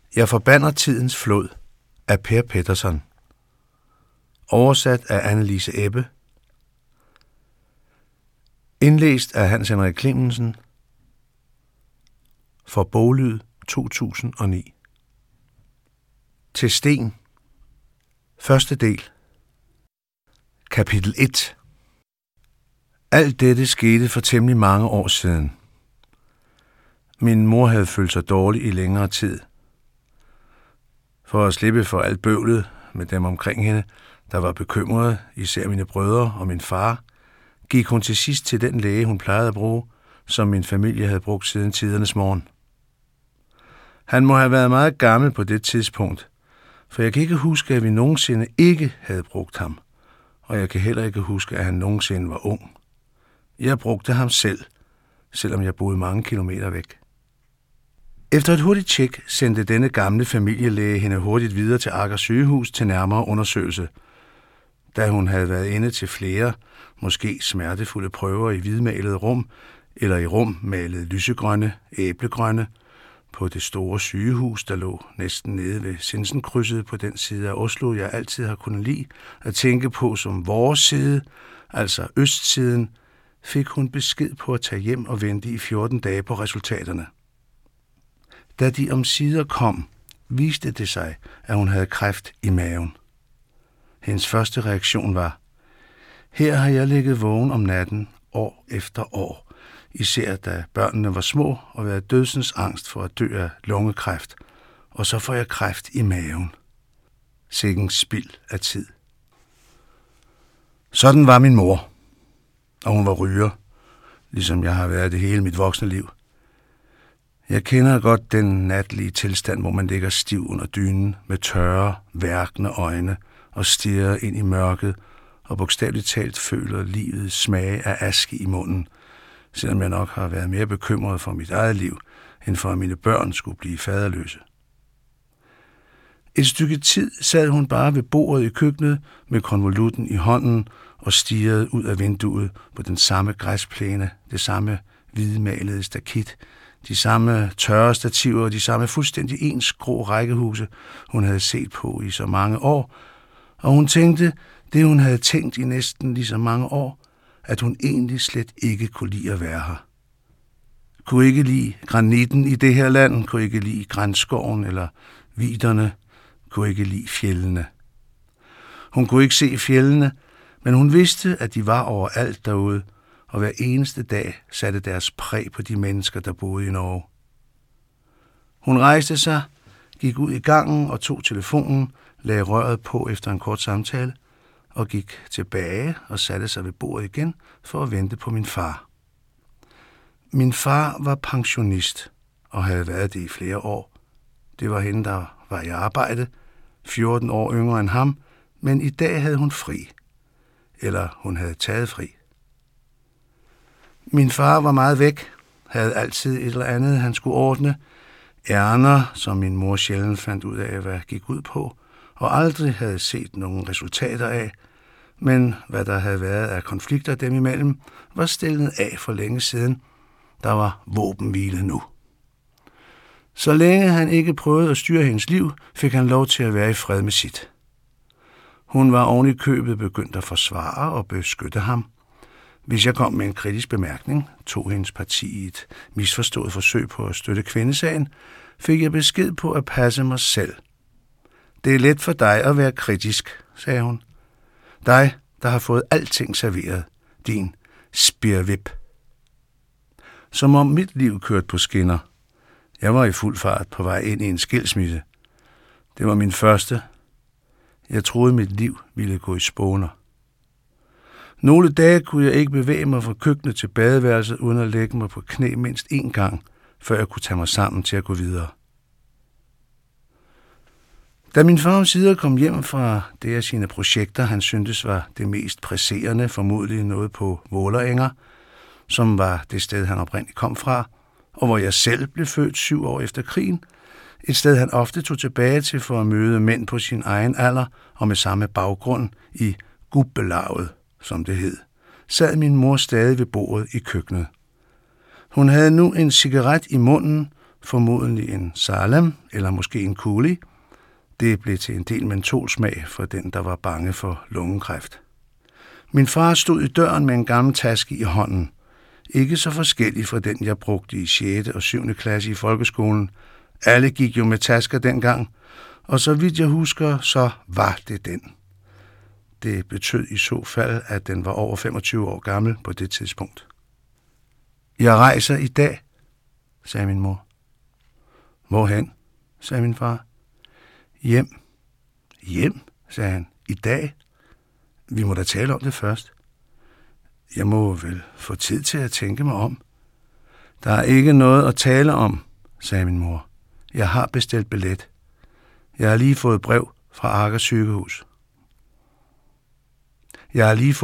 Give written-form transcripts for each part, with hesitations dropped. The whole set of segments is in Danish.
Jeg forbander tidens flod af Per Pettersson. Oversat af Annelise Ebbe. Indlæst af Hans Henrik Clemmensen. For Boglyd 2009. Til Sten. Første del. Kapitel 1. Alt dette skete for temmelig mange år siden. Min mor havde følt sig dårlig i længere tid. For at slippe for alt bøvlet med dem omkring hende, der var bekymrede, især mine brødre og min far, gik hun til sidst til den læge, hun plejede at bruge, som min familie havde brugt siden tidernes morgen. Han må have været meget gammel på det tidspunkt, for jeg kan ikke huske, at vi nogensinde ikke havde brugt ham, og jeg kan heller ikke huske, at han nogensinde var ung. Jeg brugte ham selv, selvom jeg boede mange kilometer væk. Efter et hurtigt tjek sendte denne gamle familielæge hende hurtigt videre til Agger sygehus til nærmere undersøgelse, da hun havde været inde til flere, måske smertefulde prøver i hvidmalede rum, eller i rum malet lysegrønne, æblegrønne, på det store sygehus, der lå næsten nede ved Sinsenkrydset på den side af Oslo, jeg altid har kunnet lide at tænke på som vores side, altså østsiden, fik hun besked på at tage hjem og vente i 14 dage på resultaterne. Da de omsider kom, viste det sig, at hun havde kræft i maven. Hendes første reaktion var: her har jeg ligget vågen om natten, år efter år, især da børnene var små og været dødsens angst for at dø af lungekræft, og så får jeg kræft i maven. Sikken spild af tid. Sådan var min mor, og hun var ryger, ligesom jeg har været det hele mit voksne liv. Jeg kender godt den natlige tilstand, hvor man ligger stiv under dynen med tørre, værkende øjne og stirrer ind i mørket og bogstaveligt talt føler livets smage af aske i munden, selvom jeg nok har været mere bekymret for mit eget liv, end for at mine børn skulle blive faderløse. Et stykke tid sad hun bare ved bordet i køkkenet med konvolutten i hånden og stirrede ud af vinduet på den samme græsplæne, det samme hvidmalede stakit, de samme tørre stativer og de samme fuldstændig ens grå rækkehuse, hun havde set på i så mange år, og hun tænkte det, hun havde tænkt i næsten lige så mange år, at hun egentlig slet ikke kunne lide at være her. Kunne ikke lide granitten i det her land, kunne ikke lide grænskoven eller viderne, kunne ikke lide fjellene. Hun kunne ikke se fjellene, men hun vidste, at de var overalt derude, og hver eneste dag satte deres præg på de mennesker, der boede i Norge. Hun rejste sig, gik ud i gangen og tog telefonen, lagde røret på efter en kort samtale, og gik tilbage og satte sig ved bordet igen for at vente på min far. Min far var pensionist og havde været det i flere år. Det var hende, der var i arbejde, 14 år yngre end ham, men i dag havde hun fri. Eller hun havde taget fri. Min far var meget væk, havde altid et eller andet, han skulle ordne. Ærner, som min mor sjældent fandt ud af, hvad gik ud på, og aldrig havde set nogen resultater af, men hvad der havde været af konflikter dem imellem, var stillet af for længe siden. Der var våbenhvile nu. Så længe han ikke prøvede at styre hendes liv, fik han lov til at være i fred med sit. Hun var oven i købet begyndt at forsvare og beskytte ham. Hvis jeg kom med en kritisk bemærkning, tog hendes parti i et misforstået forsøg på at støtte kvindesagen, fik jeg besked på at passe mig selv. Det er let for dig at være kritisk, sagde hun. Dig, der har fået alting serveret. Din spirvip. Som om mit liv kørte på skinner. Jeg var i fuld fart på vej ind i en skilsmisse. Det var min første. Jeg troede, mit liv ville gå i spåner. Nogle dage kunne jeg ikke bevæge mig fra køkkenet til badeværelset, uden at lægge mig på knæ mindst én gang, før jeg kunne tage mig sammen til at gå videre. Da min far omsider kom hjem fra det af sine projekter, han syntes var det mest presserende, formodentlig noget på Vålerenger, som var det sted, han oprindeligt kom fra, og hvor jeg selv blev født 7 år efter krigen, et sted, han ofte tog tilbage til for at møde mænd på sin egen alder og med samme baggrund i gubbelaget, som det hed, sad min mor stadig ved bordet i køkkenet. Hun havde nu en cigaret i munden formodentlig en Salem eller måske en Kuli. Det blev til en del mentolsmag for den, der var bange for lungekræft. Min far stod i døren med en gammel taske i hånden. Ikke så forskellig fra den, jeg brugte i 6. og 7. klasse i folkeskolen. Alle gik jo med tasker dengang, og så vidt jeg husker, så var det den. Det betød i så fald, at den var over 25 år gammel på det tidspunkt. Jeg rejser i dag, sagde min mor. Hvorhen, sagde min far. Hjem. Hjem, sagde han. I dag? Vi må da tale om det først. Jeg må vel få tid til at tænke mig om. Der er ikke noget at tale om, sagde min mor. Jeg har bestilt billet. Jeg har lige fået brev fra Agger sygehus. Jeg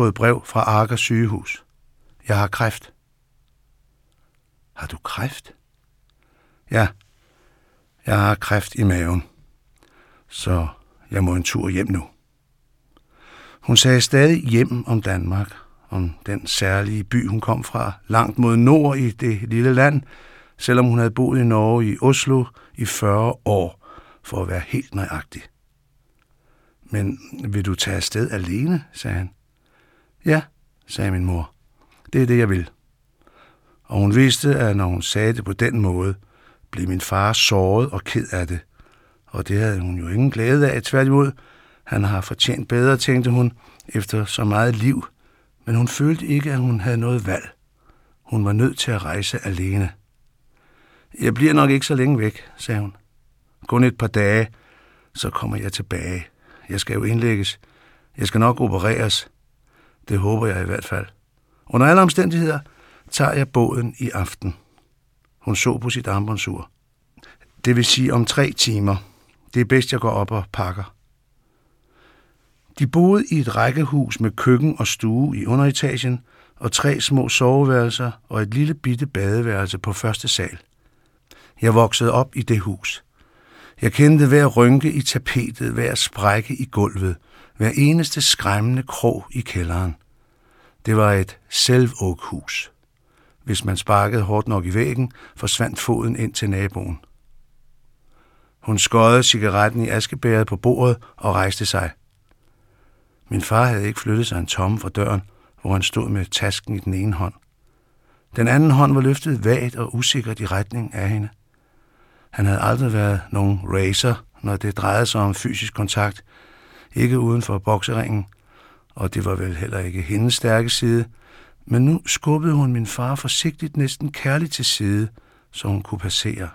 har kræft. Har du kræft? Ja, jeg har kræft i maven. Så jeg må en tur hjem nu. Hun sagde stadig hjem om Danmark, om den særlige by, hun kom fra, langt mod nord i det lille land, selvom hun havde boet i Norge i Oslo i 40 år, for at være helt nøjagtig. Men vil du tage afsted alene, sagde han. Ja, sagde min mor. Det er det, jeg vil. Og hun vidste, at når hun sagde det på den måde, blev min far såret og ked af det. Og det havde hun jo ingen glæde af, tværtimod. Han har fortjent bedre, tænkte hun, efter så meget liv. Men hun følte ikke, at hun havde noget valg. Hun var nødt til at rejse alene. Jeg bliver nok ikke så længe væk, sagde hun. Kun et par dage, så kommer jeg tilbage. Jeg skal jo indlægges. Jeg skal nok opereres. Det håber jeg i hvert fald. Under alle omstændigheder tager jeg båden i aften. Hun så på sit armbåndsur. Det vil sige om 3 timer. Det er bedst, jeg går op og pakker. De boede i et rækkehus med køkken og stue i underetagen og 3 små soveværelser og et lille bitte badeværelse på første sal. Jeg voksede op i det hus. Jeg kendte hver rynke i tapetet, hver sprække i gulvet, hver eneste skræmmende krog i kælderen. Det var et selvåkhus. Hvis man sparkede hårdt nok i væggen, forsvandt foden ind til naboen. Hun skøjede cigaretten i askebæret på bordet og rejste sig. Min far havde ikke flyttet sig en tomme fra døren, hvor han stod med tasken i den ene hånd. Den anden hånd var løftet vagt og usikkert i retning af hende. Han havde aldrig været nogen racer, når det drejede sig om fysisk kontakt, ikke uden for bokseringen, og det var vel heller ikke hendes stærke side, men nu skubbede hun min far forsigtigt, næsten kærligt til side, så hun kunne passere.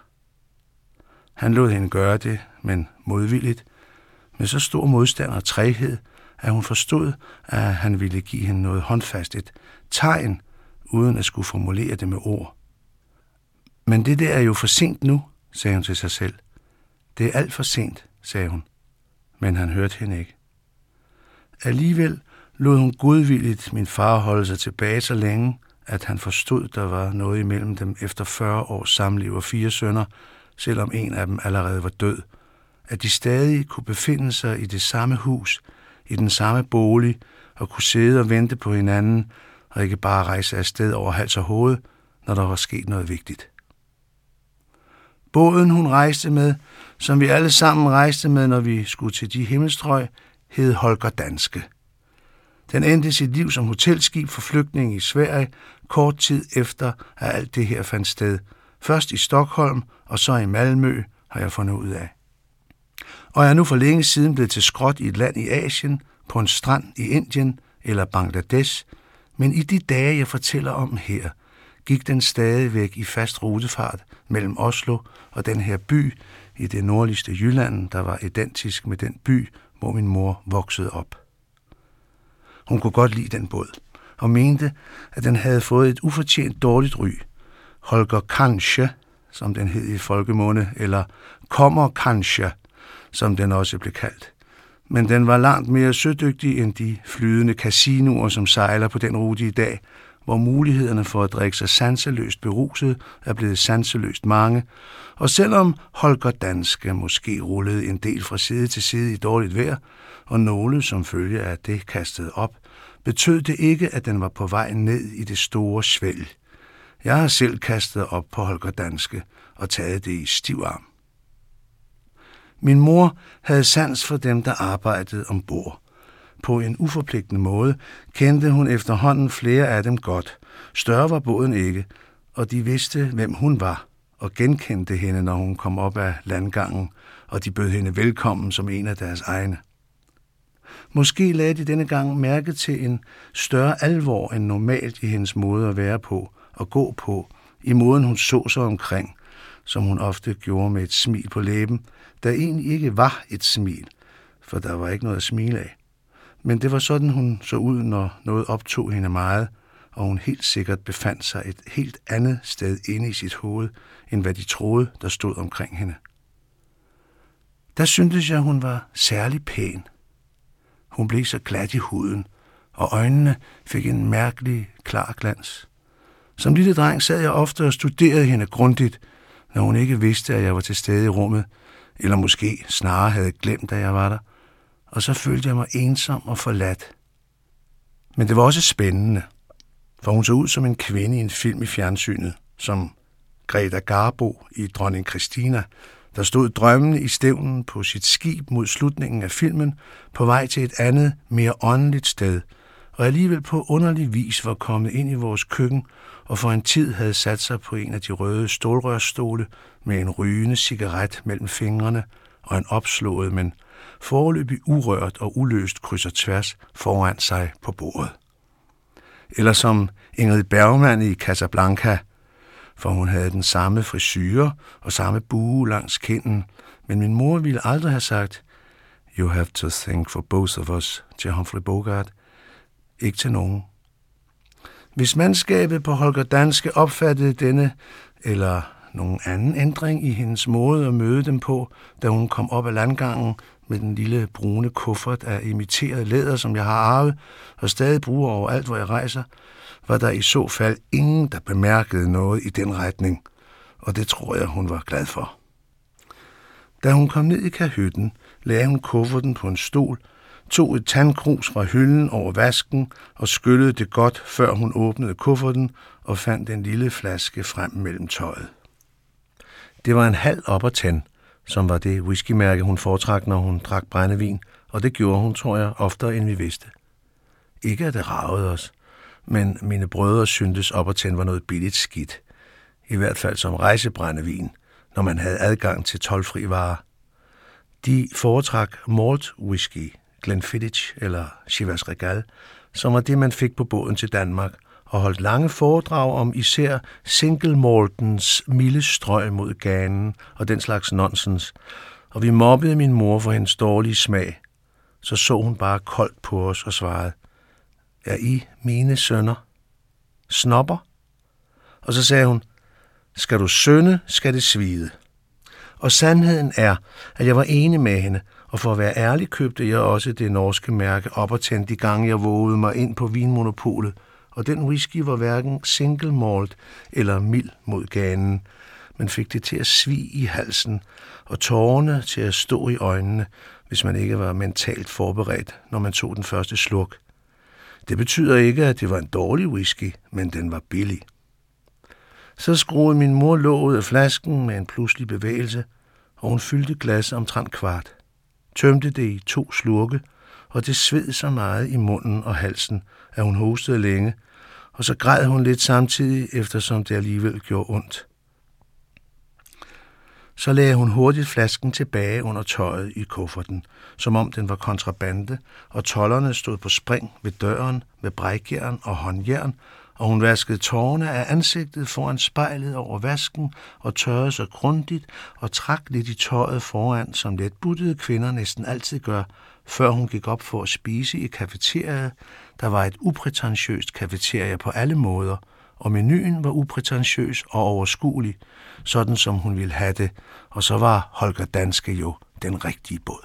Han lod hende gøre det, men modvilligt, med så stor modstand og træghed, at hun forstod, at han ville give hende noget håndfast, et tegn, uden at skulle formulere det med ord. Men det der er jo for sent nu, sagde hun til sig selv. Det er alt for sent, sagde hun, men han hørte hende ikke. Alligevel lod hun godvilligt min far holde sig tilbage så længe, at han forstod, der var noget imellem dem efter 40 års samliv og 4 sønner, selvom en af dem allerede var død, at de stadig kunne befinde sig i det samme hus, i den samme bolig, og kunne sidde og vente på hinanden, og ikke bare rejse afsted over hals og hoved, når der var sket noget vigtigt. Båden, hun rejste med, som vi alle sammen rejste med, når vi skulle til de himmelstrøg, hed Holger Danske. Den endte sit liv som hotelskib for flygtninge i Sverige, kort tid efter, at alt det her fandt sted. Først i Stockholm, og så i Malmø, har jeg fundet ud af. Og jeg er nu for længe siden blevet til skrot i et land i Asien, på en strand i Indien eller Bangladesh, men i de dage, jeg fortæller om her, gik den stadigvæk i fast rutefart mellem Oslo og den her by i det nordligste Jylland, der var identisk med den by, hvor min mor voksede op. Hun kunne godt lide den båd, og mente, at den havde fået et ufortjent dårligt ry. Holger Kanskje, som den hed i folkemunde, eller Kommer Kanskje, som den også blev kaldt. Men den var langt mere sødygtig end de flydende casinoer, som sejler på den rute i dag, hvor mulighederne for at drikke sig sanseløst beruset er blevet sanseløst mange, og selvom Holger Danske måske rullede en del fra side til side i dårligt vejr, og nogle som følge af det kastede op, betød det ikke, at den var på vej ned i det store svælg. Jeg har selv kastet op på Holger Danske og taget det i stiv arm. Min mor havde sans for dem, der arbejdede ombord. På en uforpligtende måde kendte hun efterhånden flere af dem godt. Større var båden ikke, og de vidste, hvem hun var, og genkendte hende, når hun kom op af landgangen, og de bød hende velkommen som en af deres egne. Måske lagde de denne gang mærke til en større alvor end normalt i hendes måde at være på og gå på, i måden hun så sig omkring, som hun ofte gjorde med et smil på læben, der egentlig ikke var et smil, for der var ikke noget at smile af. Men det var sådan, hun så ud, når noget optog hende meget, og hun helt sikkert befandt sig et helt andet sted inde i sit hoved, end hvad de troede, der stod omkring hende. Der syntes jeg, hun var særlig pæn. Hun blev så glat i huden, og øjnene fik en mærkelig, klar glans. Som lille dreng sad jeg ofte og studerede hende grundigt, når hun ikke vidste, at jeg var til stede i rummet, eller måske snarere havde glemt, at jeg var der, og så følte jeg mig ensom og forladt. Men det var også spændende, for hun så ud som en kvinde i en film i fjernsynet, som Greta Garbo i Dronning Christina, der stod drømmende i stævnen på sit skib mod slutningen af filmen, på vej til et andet, mere åndeligt sted, og alligevel på underlig vis var kommet ind i vores køkken, og for en tid havde sat sig på en af de røde stålrørstole med en rygende cigaret mellem fingrene og en opslået, men foreløbig urørt og uløst kryds og tværs foran sig på bordet. Eller som Ingrid Bergman i Casablanca, for hun havde den samme frisyre og samme bue langs kinden, men min mor ville aldrig have sagt, "You have to think for both of us" til Humphrey Bogart. Ikke til nogen. Hvis mandskabet på Holger Danske opfattede denne eller nogen anden ændring i hendes måde at møde dem på, da hun kom op ad landgangen med den lille brune kuffert af imiteret læder, som jeg har arvet og stadig bruger overalt, hvor jeg rejser, var der i så fald ingen, der bemærkede noget i den retning, og det tror jeg, hun var glad for. Da hun kom ned i kahytten, lagde hun kufferten på en stol, tog et tandkrus fra hylden over vasken og skyllede det godt, før hun åbnede kufferten og fandt en lille flaske frem mellem tøjet. Det var en halv op og tand, som var det whiskymærke, hun foretrak, når hun drak brændevin, og det gjorde hun, tror jeg, oftere end vi vidste. Ikke at det ragede os, men mine brødre syntes op og tand var noget billigt skidt, i hvert fald som rejsebrændevin, når man havde adgang til toldfri varer. De foretrak malt whisky, Glenfiddich eller Chivas Regal, som var det, man fik på båden til Danmark, og holdt lange foredrag om især single maltens milde strøg mod ganen og den slags nonsens, og vi mobbede min mor for hendes dårlige smag. Så hun bare koldt på os og svarede, "Er I mine sønner? Snopper?" Og så sagde hun, "Skal du synde, skal det svide." Og sandheden er, at jeg var enig med hende, og for at være ærlig købte jeg også det norske mærke op og tændte de gange, jeg vågede mig ind på vinmonopolet, og den whisky var hverken single malt eller mild mod ganen, men fik det til at svie i halsen og tårerne til at stå i øjnene, hvis man ikke var mentalt forberedt, når man tog den første slurk. Det betyder ikke, at det var en dårlig whisky, men den var billig. Så skruede min mor låget af flasken med en pludselig bevægelse, og hun fyldte glasset omtrent kvart. Tømte det i 2 slurke, og det sved så meget i munden og halsen, at hun hostede længe, og så græd hun lidt samtidig, eftersom det alligevel gjorde ondt. Så lagde hun hurtigt flasken tilbage under tøjet i kufferten, som om den var kontrabande, og tolderne stod på spring ved døren med brækjern og håndjern, og hun vaskede tårerne af ansigtet foran spejlet over vasken og tørrede sig grundigt og trak lidt i tøjet foran, som letbuttede kvinder næsten altid gør, før hun gik op for at spise i cafeteriet. Der var et uprætentiøst cafeteria på alle måder, og menuen var uprætentiøs og overskuelig, sådan som hun ville have det, og så var Holger Danske jo den rigtige båd.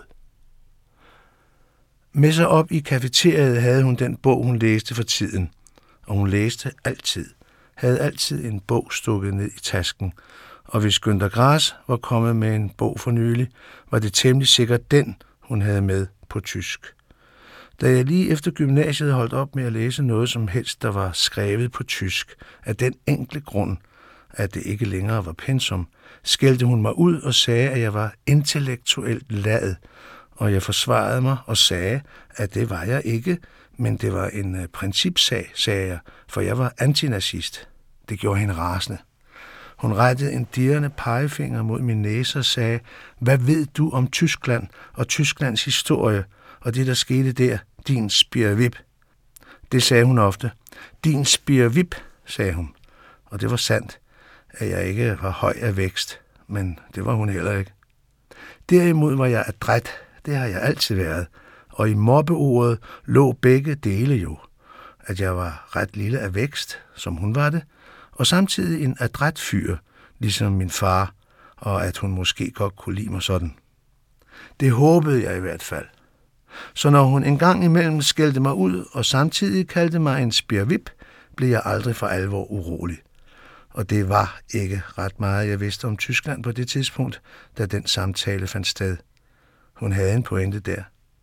Med sig op i cafeteriet havde hun den bog, hun læste for tiden, og hun læste altid, havde altid en bog stukket ned i tasken, og hvis Günther Grass var kommet med en bog for nylig, var det temmelig sikkert den, hun havde med på tysk. Da jeg lige efter gymnasiet holdt op med at læse noget som helst, der var skrevet på tysk, af den enkle grund, at det ikke længere var pensum, skældte hun mig ud og sagde, at jeg var intellektuelt lad, og jeg forsvarede mig og sagde, at det var jeg ikke, men det var en principsag, sagde jeg, for jeg var antinazist. Det gjorde hende rasende. Hun rettede en dirrende pegefinger mod min næse og sagde, hvad ved du om Tyskland og Tysklands historie og det, der skete der, din spirvip? Det sagde hun ofte. Din spirvip, sagde hun. Og det var sandt, at jeg ikke var høj af vækst, men det var hun heller ikke. Derimod var jeg adræt, det har jeg altid været, og i mobbeordet lå begge dele jo, at jeg var ret lille af vækst, som hun var det, og samtidig en adræt fyr, ligesom min far, og at hun måske godt kunne lide mig sådan. Det håbede jeg i hvert fald. Så når hun en gang imellem skældte mig ud og samtidig kaldte mig en spirvip, blev jeg aldrig for alvor urolig. Og det var ikke ret meget, jeg vidste om Tyskland på det tidspunkt, da den samtale fandt sted. Hun havde en pointe der.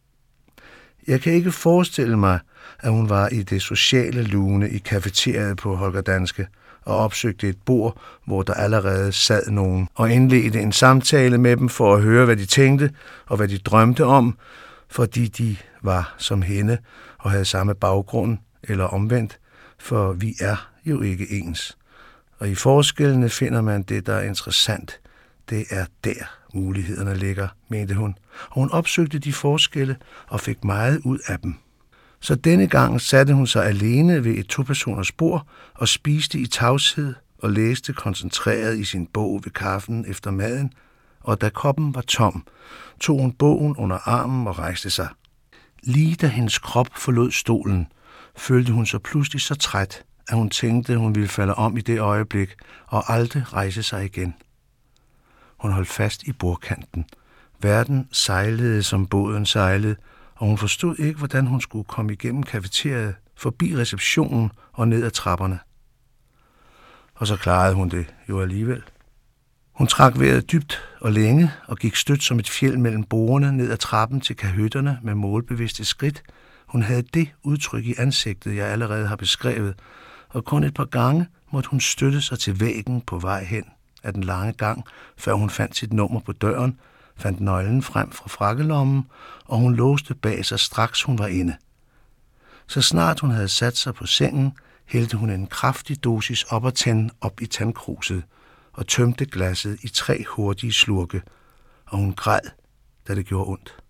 Jeg kan ikke forestille mig, at hun var i det sociale lune i kafeteriet på Holger Danske og opsøgte et bord, hvor der allerede sad nogen, og indledte en samtale med dem for at høre, hvad de tænkte og hvad de drømte om, fordi de var som hende og havde samme baggrund eller omvendt, for vi er jo ikke ens. Og i forskellene finder man det, der er interessant. Det er der, mulighederne ligger, mente hun. Og hun opsøgte de forskelle og fik meget ud af dem. Så denne gang satte hun sig alene ved et 2-personers bord og spiste i tavshed og læste koncentreret i sin bog ved kaffen efter maden, og da koppen var tom, tog hun bogen under armen og rejste sig. Lige da hendes krop forlod stolen, følte hun sig pludselig så træt, at hun tænkte, at hun ville falde om i det øjeblik og aldrig rejse sig igen. Hun holdt fast i bordkanten. Verden sejlede, som båden sejlede, og hun forstod ikke, hvordan hun skulle komme igennem kafeteriet, forbi receptionen og ned ad trapperne. Og så klarede hun det jo alligevel. Hun trak vejret dybt og længe og gik stødt som et fjeld mellem bordene ned ad trappen til kahytterne med målbevidste skridt. Hun havde det udtryk i ansigtet, jeg allerede har beskrevet, og kun et par gange måtte hun støtte sig til væggen på vej hen af den lange gang, før hun fandt sit nummer på døren, fandt nøglen frem fra frakkelommen, og hun låste bag sig straks hun var inde. Så snart hun havde sat sig på sengen, hældte hun en kraftig dosis oppertand op i tandkruset og tømte glasset i 3 hurtige slurke, og hun græd, da det gjorde ondt.